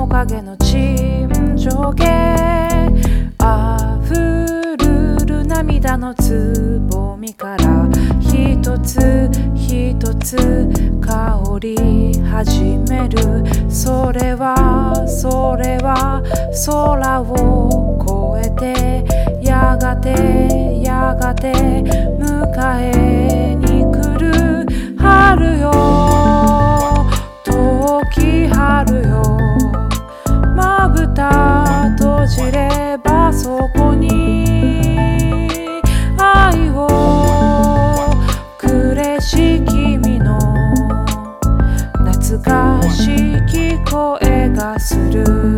面影の沈上下あふるる涙のつぼみから一つ一つ香り始める。それは空を越えてやがて迎えに来る春よ遠き春よ。まぶた閉じればそこに愛をくれし君の懐かしき声がする。